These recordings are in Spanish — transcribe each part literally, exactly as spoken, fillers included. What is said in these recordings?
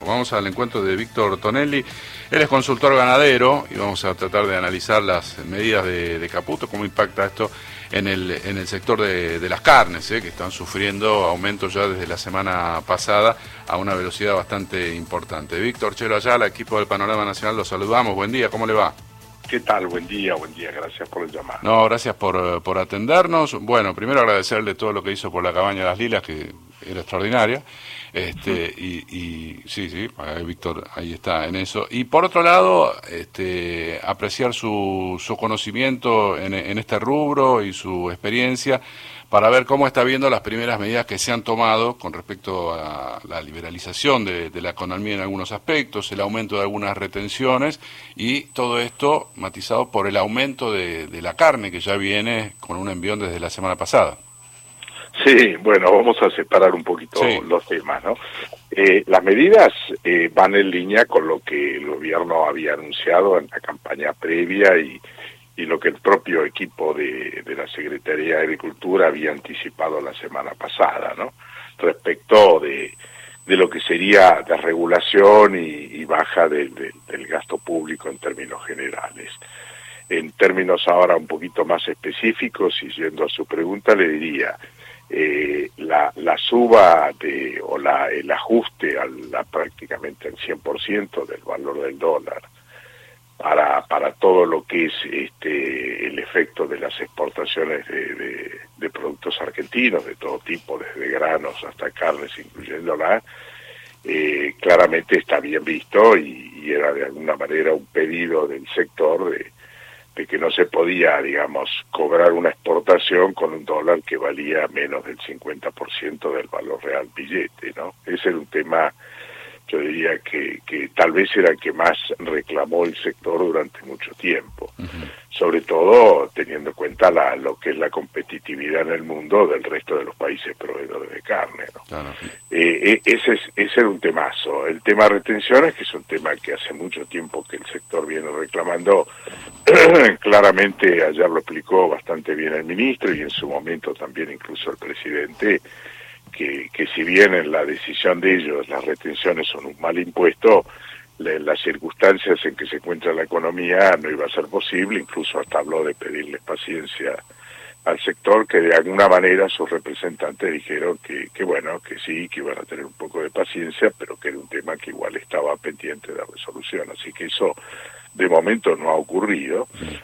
Vamos al encuentro de Víctor Tonelli. Él es consultor ganadero y vamos a tratar de analizar las medidas de, de Caputo, cómo impacta esto en el en el sector de, de las carnes, ¿eh? que están sufriendo aumentos ya desde la semana pasada a una velocidad bastante importante. Víctor Chelo Ayala, equipo del Panorama Nacional, los saludamos. Buen día, ¿cómo le va? ¿Qué tal? Buen día, buen día. Gracias por el llamado. No, gracias por, por atendernos. Bueno, primero agradecerle todo lo que hizo por la cabaña de las Lilas, que era extraordinaria. Este, uh-huh. y, y sí, sí, Víctor ahí está en eso. Y por otro lado, este, apreciar su, su conocimiento en, en este rubro y su experiencia para ver cómo está viendo las primeras medidas que se han tomado con respecto a la liberalización de, de la economía en algunos aspectos, el aumento de algunas retenciones y todo esto matizado por el aumento de, de la carne que ya viene con un envión desde la semana pasada. Sí, bueno, vamos a separar un poquito sí. los temas, ¿no? Eh, las medidas eh, van en línea con lo que el gobierno había anunciado en la campaña previa y, y lo que el propio equipo de, de la Secretaría de Agricultura había anticipado la semana pasada, ¿no? Respecto de, de lo que sería desregulación y, y baja de, de, del gasto público en términos generales. En términos ahora un poquito más específicos, y yendo a su pregunta, le diría... Eh, la, la suba de, o la, el ajuste a la, prácticamente al cien por ciento del valor del dólar para, para todo lo que es este el efecto de las exportaciones de, de, de productos argentinos de todo tipo, desde granos hasta carnes, incluyéndola, eh, claramente está bien visto y, y era de alguna manera un pedido del sector de de que no se podía, digamos, cobrar una exportación con un dólar que valía menos del cincuenta por ciento del valor real billete, ¿no? Ese era un tema, yo diría que, que tal vez era el que más reclamó el sector durante mucho tiempo, uh-huh. sobre todo teniendo en cuenta la, lo que es la competitividad en el mundo del resto de los países proveedores de carne, ¿no? Claro. Eh, ese, es, ese era un temazo. El tema de retenciones, que es un tema que hace mucho tiempo que el sector viene reclamando, claramente ayer lo explicó bastante bien el ministro y en su momento también incluso el presidente, que, que si bien en la decisión de ellos las retenciones son un mal impuesto, en las circunstancias en que se encuentra la economía no iba a ser posible, incluso hasta habló de pedirles paciencia al sector, que de alguna manera sus representantes dijeron que, que bueno, que sí, que iban a tener un poco de paciencia, pero que era un tema que igual estaba pendiente de resolución, así que eso de momento no ha ocurrido.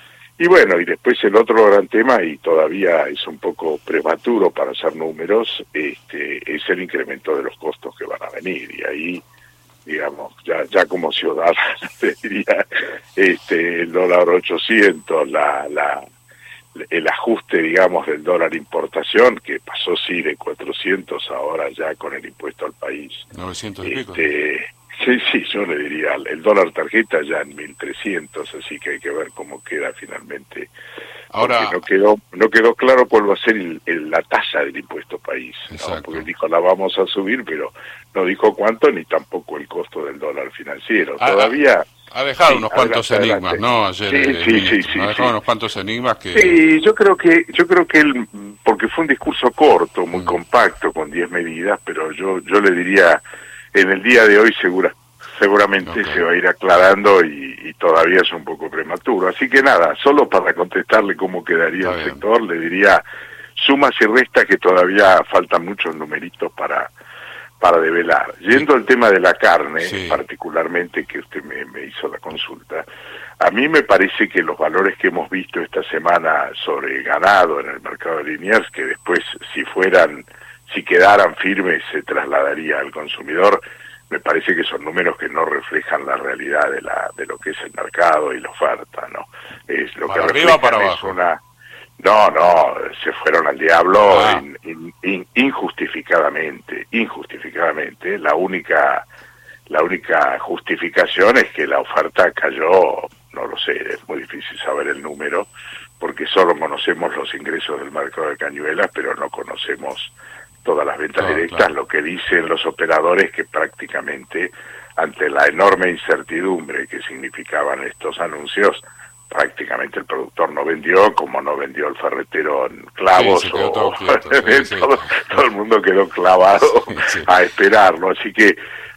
Y bueno, y después el otro gran tema, y todavía es un poco prematuro para hacer números, este, es el incremento de los costos que van a venir, y ahí, digamos, ya ya como ciudadano te diría, este, el dólar ochocientos, la, la, el ajuste, digamos, del dólar importación, que pasó sí de cuatrocientos ahora ya con el impuesto al país. novecientos y pico. Este, Sí, sí, yo le diría, el dólar tarjeta ya en mil trescientos, así que hay que ver cómo queda finalmente. Ahora no quedó no quedó claro cuál va a ser el, el, la tasa del impuesto país, ¿no? Porque dijo la vamos a subir, pero no dijo cuánto ni tampoco el costo del dólar financiero. Ah, Todavía ha dejado sí, unos cuantos adelante, enigmas, adelante. ¿no? Ayer sí, el, sí, el sí, sí, ha dejado sí. unos cuantos enigmas que. Sí, yo creo que yo creo que él, porque fue un discurso corto, muy mm. compacto, con diez medidas, pero yo yo le diría en el día de hoy segura seguramente okay. se va a ir aclarando y, y todavía es un poco prematuro. Así que nada, solo para contestarle cómo quedaría Está el bien. sector, le diría sumas y restas que todavía faltan muchos numeritos para para develar. Yendo al tema de la carne, sí. particularmente, que usted me, me hizo la consulta, a mí me parece que los valores que hemos visto esta semana sobre ganado en el mercado de Liniers, que después si fueran, si quedaran firmes se trasladaría al consumidor, me parece que son números que no reflejan la realidad de la de lo que es el mercado y la oferta, ¿no? Es lo para que arriba o para es abajo. Una no, no, se fueron al diablo ah. in, in, in, injustificadamente, injustificadamente. La única la única justificación es que la oferta cayó, no lo sé, es muy difícil saber el número, porque solo conocemos los ingresos del mercado de cañuelas, pero no conocemos todas las ventas claro, directas, claro. Lo que dicen los operadores que prácticamente ante la enorme incertidumbre que significaban estos anuncios, prácticamente el productor no vendió, como no vendió el ferretero en clavos, sí, o todo, quieto, sí, sí. todo, todo el mundo quedó clavado sí, sí. a esperarlo, así que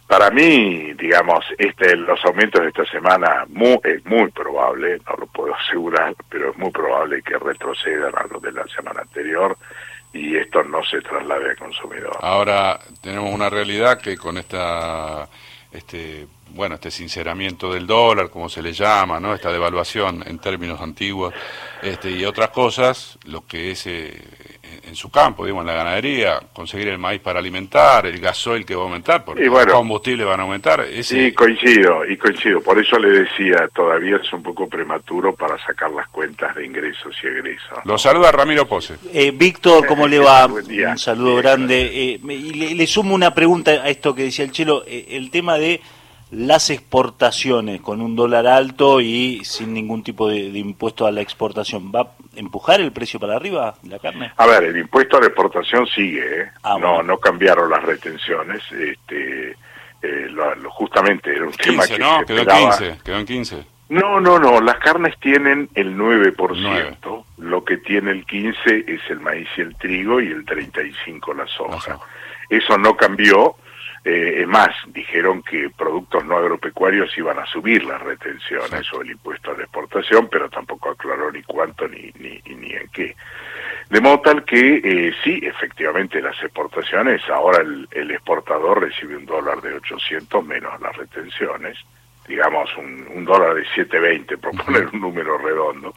Para mí, digamos, este, los aumentos de esta semana muy, es muy probable, no lo puedo asegurar, pero es muy probable que retrocedan a los de la semana anterior y esto no se traslade al consumidor. Ahora tenemos una realidad que con esta, este, bueno, este sinceramiento del dólar, como se le llama, ¿no? Esta devaluación en términos antiguos, este, y otras cosas, lo que es eh, en su campo, digamos, en la ganadería, conseguir el maíz para alimentar, el gasoil que va a aumentar, porque bueno, los combustibles van a aumentar. Ese... Sí, coincido, y coincido. Por eso le decía, todavía es un poco prematuro para sacar las cuentas de ingresos y egresos, ¿no? Lo saluda Ramiro Pose. Eh, Víctor, ¿cómo le va? Buen día. Un saludo Bien, grande. Eh, y le, le sumo una pregunta a esto que decía el Chelo, eh, el tema de las exportaciones con un dólar alto y sin ningún tipo de, de impuesto a la exportación, ¿va a empujar el precio para arriba la carne? A ver, el impuesto a la exportación sigue, ¿eh? Ah, no bueno. no cambiaron las retenciones, este eh, lo, lo, justamente era un quince, tema que ¿no? se Quedó en esperaba. quince, quedó en quince. No, no, no, las carnes tienen el nueve por ciento, nueve. Lo que tiene el quince es el maíz y el trigo y el treinta y cinco la soja. La soja. Eso no cambió. Eh, es más, dijeron que productos no agropecuarios iban a subir las retenciones sí. o el impuesto a la exportación, pero tampoco aclaró ni cuánto ni, ni, ni en qué. De modo tal que eh, sí, efectivamente las exportaciones, ahora el, el exportador recibe un dólar de ochocientos menos las retenciones, digamos un, un dólar de siete veinte, por poner un número redondo.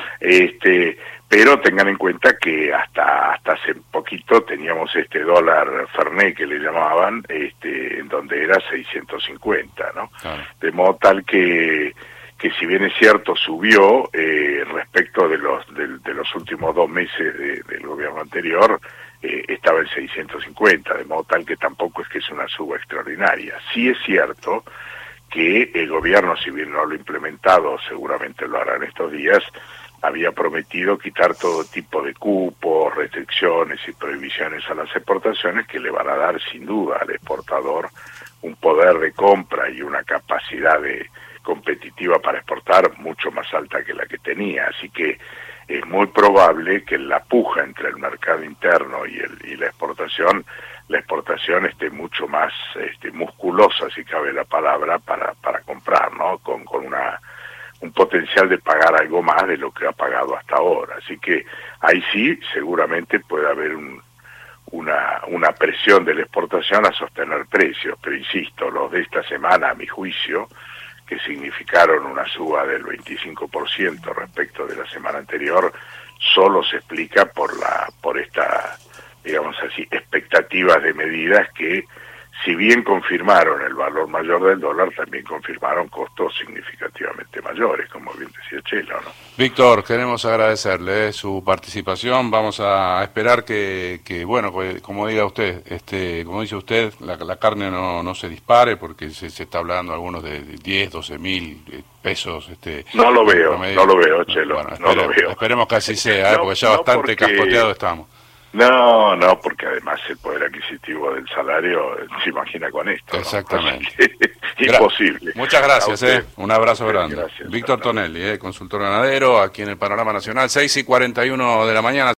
Este, pero tengan en cuenta que hasta hasta hace poquito teníamos este dólar Fernet que le llamaban, este, en donde era seiscientos cincuenta, ¿no? Claro. De modo tal que que si bien es cierto subió eh, respecto de los de, de los últimos dos meses de, del gobierno anterior, eh, estaba en seiscientos cincuenta, de modo tal que tampoco es que es una suba extraordinaria. Sí es cierto que el gobierno, si bien no lo ha implementado, seguramente lo hará en estos días, había prometido quitar todo tipo de cupos, restricciones y prohibiciones a las exportaciones que le van a dar sin duda al exportador un poder de compra y una capacidad de competitiva para exportar mucho más alta que la que tenía. Así que es muy probable que la puja entre el mercado interno y, el, y la exportación, la exportación esté mucho más este, musculosa, si cabe la palabra, para, para comprar, ¿no? Con, con una un potencial de pagar algo más de lo que ha pagado hasta ahora. Así que ahí sí, seguramente puede haber un, una, una presión de la exportación a sostener precios, pero insisto, los de esta semana, a mi juicio, que significaron una suba del veinticinco por ciento respecto de la semana anterior, solo se explica por la por esta, digamos así, expectativas de medidas que, si bien confirmaron el valor mayor del dólar, también confirmaron costos significativamente mayores, como bien decía Chelo, ¿no? Víctor, queremos agradecerle eh, su participación. Vamos a esperar que, que bueno, como diga usted, este, como dice usted, la, la carne no, no se dispare, porque se, se está hablando algunos de diez, doce mil pesos. Este, no lo veo, promedio. no lo veo, Chelo, bueno, espere, no lo veo. Esperemos que así sea, eh, no, porque ya no bastante porque... cascoteado estamos. No, no, porque además el poder adquisitivo del salario se imagina con esto, ¿no? Exactamente. Imposible. Muchas gracias, eh. Un abrazo grande. Gracias, Víctor Tonelli, eh, consultor ganadero, aquí en el Panorama Nacional, seis y cuarenta y uno de la mañana.